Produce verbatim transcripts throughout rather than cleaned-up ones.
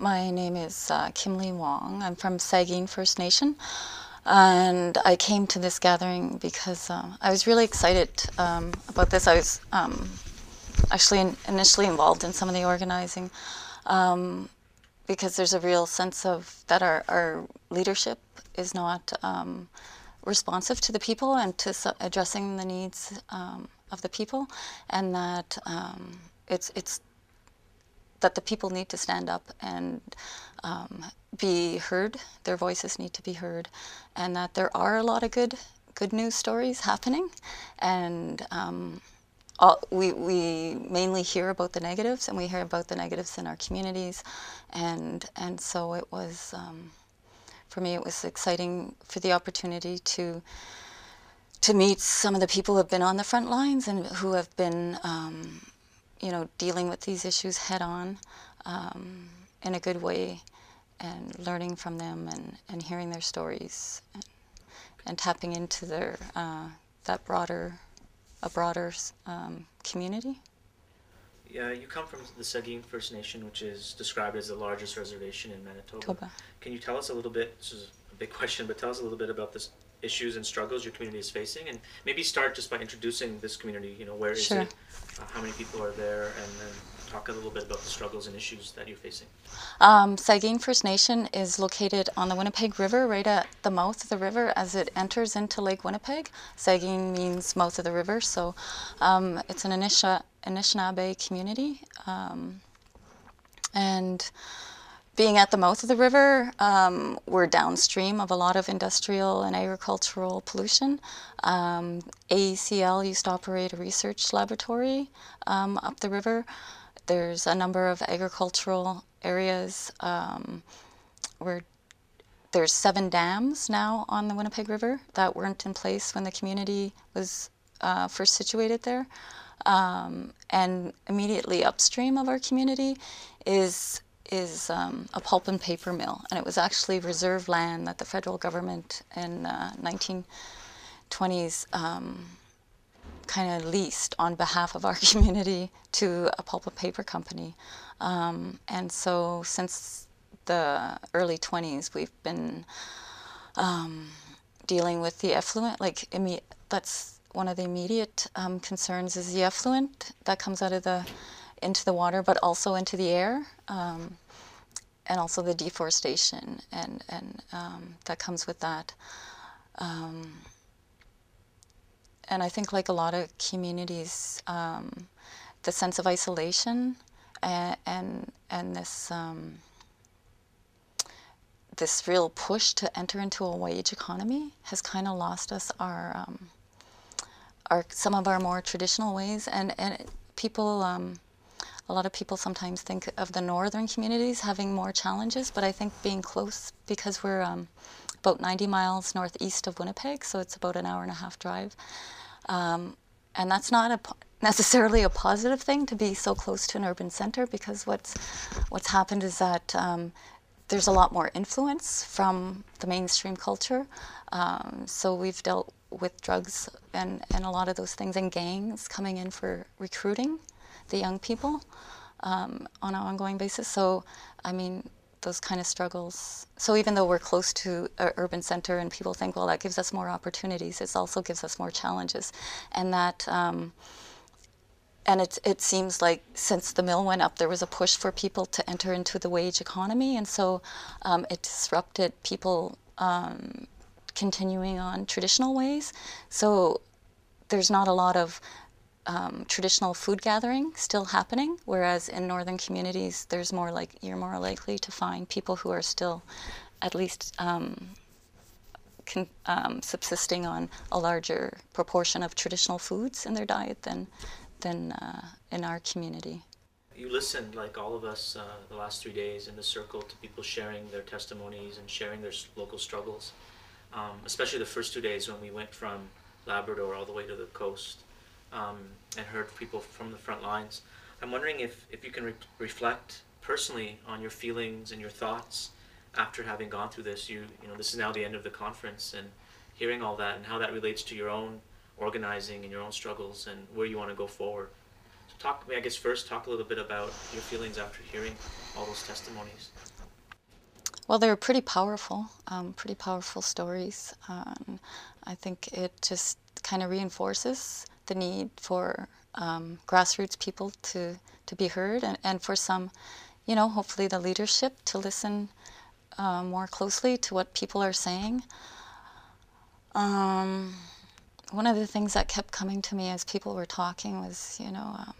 My name is uh, Kim Lee Wong. I'm from Saugeen First Nation, and I came to this gathering because uh, I was really excited um, about this. I was um, actually in, initially involved in some of the organizing um, because there's a real sense of that our, our leadership is not um, responsive to the people and to su- addressing the needs um, of the people, and that um, it's it's that the people need to stand up and um, be heard. Their voices need to be heard, and that there are a lot of good good news stories happening, and um, all, we we mainly hear about the negatives, and we hear about the negatives in our communities, and and so it was um, for me it was exciting for the opportunity to to meet some of the people who have been on the front lines and who have been um, you know, dealing with these issues head on um, in a good way, and learning from them and, and hearing their stories and, and tapping into their uh, that broader a broader um, community. Yeah, you come from the Saugeen First Nation, which is described as the largest reservation in Manitoba. Toba. Can you tell us a little bit? This is a big question, but tell us a little bit about the issues and struggles your community is facing, and maybe start just by introducing this community. You know, where is Sure. it? Uh, how many people are there? And then talk a little bit about the struggles and issues that you're facing. Um, Saugeen First Nation is located on the Winnipeg River, right at the mouth of the river as it enters into Lake Winnipeg. Saugeen means mouth of the river, so um, it's an Anisha, Anishinaabe community. Um, and being at the mouth of the river, um, we're downstream of a lot of industrial and agricultural pollution. Um, A E C L used to operate a research laboratory um, up the river. There's a number of agricultural areas um, where there's seven dams now on the Winnipeg River that weren't in place when the community was uh, first situated there. Um, and immediately upstream of our community is is um, a pulp and paper mill, and it was actually reserve land that the federal government in uh, nineteen twenties um, kind of leased on behalf of our community to a pulp and paper company. Um, and so since the early twenties, we've been um, dealing with the effluent, like imme- that's one of the immediate um, concerns is the effluent that comes out of the into the water, but also into the air, um, and also the deforestation and and um, that comes with that. Um, and I think, like a lot of communities, um, the sense of isolation and and, and this um, this real push to enter into a wage economy has kind of lost us our um, our some of our more traditional ways, and and people. Um, a lot of people sometimes think of the northern communities having more challenges, but I think being close, because we're um, about ninety miles northeast of Winnipeg, so it's about an hour and a half drive, um, and that's not a necessarily a positive thing to be so close to an urban center, because what's what's happened is that um, there's a lot more influence from the mainstream culture. Um, so we've dealt with drugs and, and a lot of those things, and gangs coming in for recruiting the young people um, on an ongoing basis. So, I mean, those kind of struggles. So even though we're close to an urban center and people think, well, that gives us more opportunities, it also gives us more challenges. And that, um, and it, it seems like since the mill went up, there was a push for people to enter into the wage economy. And so um, it disrupted people um, continuing on traditional ways. So there's not a lot of Um, traditional food gathering still happening, whereas in northern communities, there's more like you're more likely to find people who are still at least um, con- um, subsisting on a larger proportion of traditional foods in their diet than than uh, in our community. You listened, like all of us, uh, the last three days in the circle to people sharing their testimonies and sharing their local struggles. Um, especially the first two days when we went from Labrador all the way to the coast, um, and heard people from the front lines. I'm wondering if, if you can re- reflect personally on your feelings and your thoughts after having gone through this. You you know, this is now the end of the conference, and hearing all that and how that relates to your own organizing and your own struggles and where you want to go forward. So talk, I guess first, talk a little bit about your feelings after hearing all those testimonies. Well, they were pretty powerful, um, pretty powerful stories. Um, I think it just kind of reinforces the need for um, grassroots people to, to be heard, and, and for some, you know, hopefully the leadership to listen uh, more closely to what people are saying. Um, one of the things that kept coming to me as people were talking was, you know, um,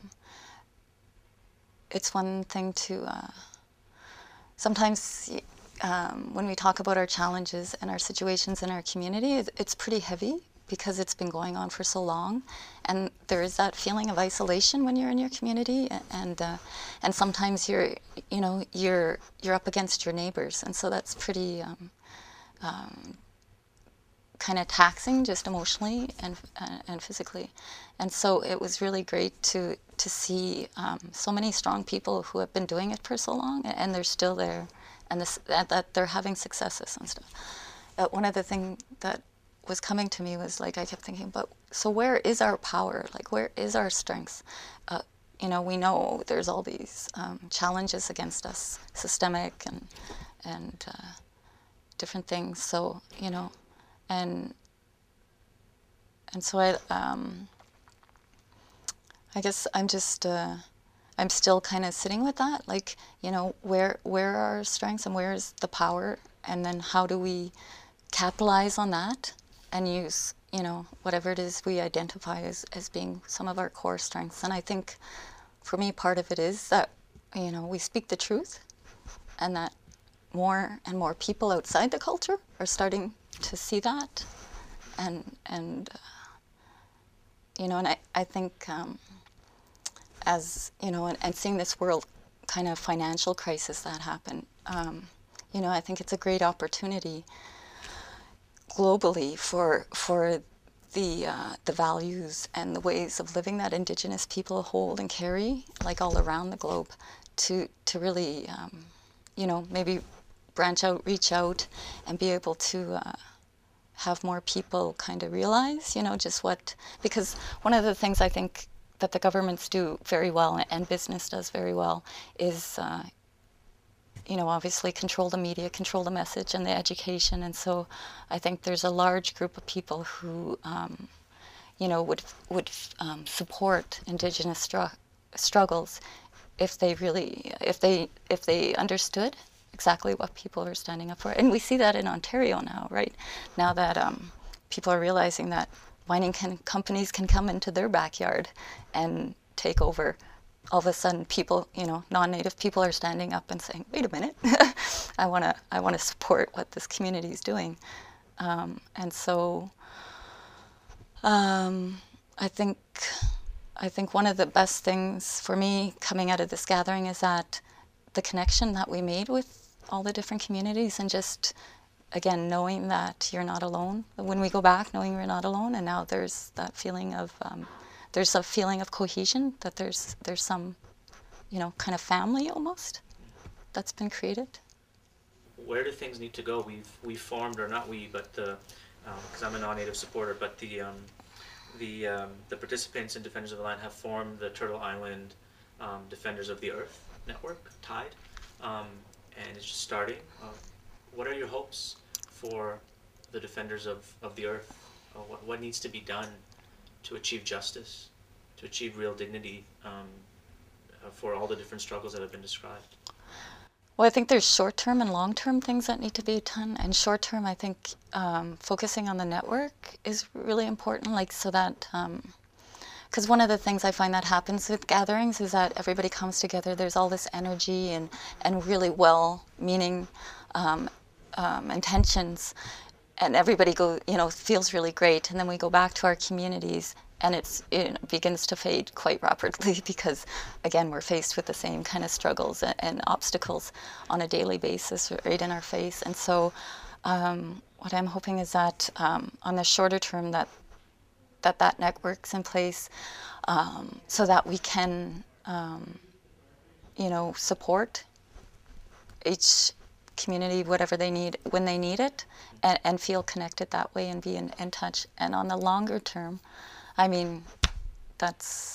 it's one thing to uh, sometimes um, when we talk about our challenges and our situations in our community, it's pretty heavy because it's been going on for so long, and there is that feeling of isolation when you're in your community, and uh, and sometimes you're you know you're you're up against your neighbors, and so that's pretty um, um, kind of taxing, just emotionally and uh, and physically. And so it was really great to to see um, so many strong people who have been doing it for so long, and they're still there, and this, that, that they're having successes and stuff. Uh, one of the things that was coming to me was, like, I kept thinking, but so where is our power? Like, where is our strength? Uh, you know, we know there's all these um, challenges against us, systemic and and uh, different things. So, you know, and and so I um, I guess I'm just uh, I'm still kind of sitting with that, like, you know, where where are our strengths and where is the power, and then how do we capitalize on that and use, you know, whatever it is we identify as, as being some of our core strengths. And I think for me, part of it is that, you know, we speak the truth, and that more and more people outside the culture are starting to see that. And, and uh, you know, and I, I think um, as, you know, and, and seeing this world kind of financial crisis that happened, um, you know, I think it's a great opportunity globally for for the uh, the values and the ways of living that Indigenous people hold and carry, like all around the globe, to to really, um, you know, maybe branch out, reach out, and be able to uh, have more people kind of realize, you know, just what, because one of the things I think that the governments do very well and business does very well is, uh, you know, obviously control the media, control the message and the education. And so I think there's a large group of people who, um, you know, would would um, support Indigenous stru- struggles if they really, if they if they understood exactly what people are standing up for. And we see that in Ontario now, right? Now that um, people are realizing that mining can, companies can come into their backyard and take over. All of a sudden, people, you know, non-native people are standing up and saying, "Wait a minute, I want to, I want to support what this community is doing," um, and so um, I think, I think one of the best things for me coming out of this gathering is that the connection that we made with all the different communities, and just again knowing that you're not alone. When we go back, knowing we're not alone, and now there's that feeling of. Um, There's a feeling of cohesion, that there's there's some, you know, kind of family almost that's been created. Where do things need to go? We've we formed, or not we, but the, because um, I'm a non-native supporter, but the um, the um, the participants in Defenders of the Land have formed the Turtle Island um, Defenders of the Earth network, TIDE, um, and it's just starting. Uh, what are your hopes for the Defenders of, of the Earth? Uh, what what needs to be done to achieve justice, to achieve real dignity um, uh, for all the different struggles that have been described? Well, I think there's short-term and long-term things that need to be done. And short-term, I think um, focusing on the network is really important, like so that, because um, one of the things I find that happens with gatherings is that everybody comes together, there's all this energy and, and really well-meaning um, um, intentions, and everybody go, you know, feels really great, and then we go back to our communities, and it's it begins to fade quite rapidly because, again, we're faced with the same kind of struggles and, and obstacles on a daily basis right in our face. And so, um, what I'm hoping is that um, on the shorter term, that that that network's in place, um, so that we can, um, you know, support each community, whatever they need, when they need it, and, and feel connected that way and be in, in touch. And on the longer term, I mean, that's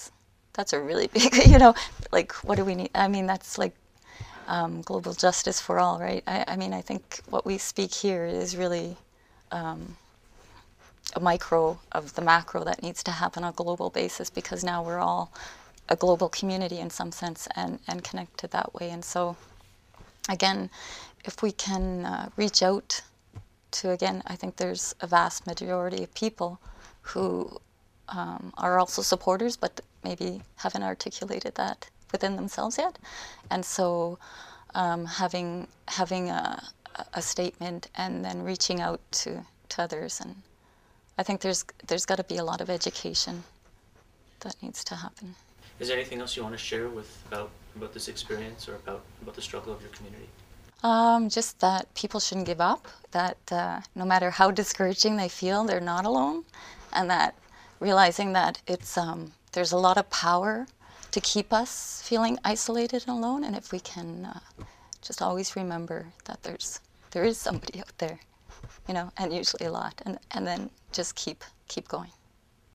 that's a really big, you know, like, what do we need? I mean, that's like um, global justice for all, right? I, I mean, I think what we speak here is really um, a micro of the macro that needs to happen on a global basis, because now we're all a global community in some sense, and, and connected that way. And so, again, if we can uh, reach out to, again, I think there's a vast majority of people who um, are also supporters, but maybe haven't articulated that within themselves yet. And so um, having having a, a statement and then reaching out to, to others. And I think there's there's got to be a lot of education that needs to happen. Is there anything else you want to share with about about this experience, or about about the struggle of your community? Um, just that people shouldn't give up, that uh, no matter how discouraging they feel, they're not alone, and that realizing that it's um, there's a lot of power to keep us feeling isolated and alone, and if we can uh, just always remember that there's there is somebody out there, you know, and usually a lot, and, and then just keep keep going.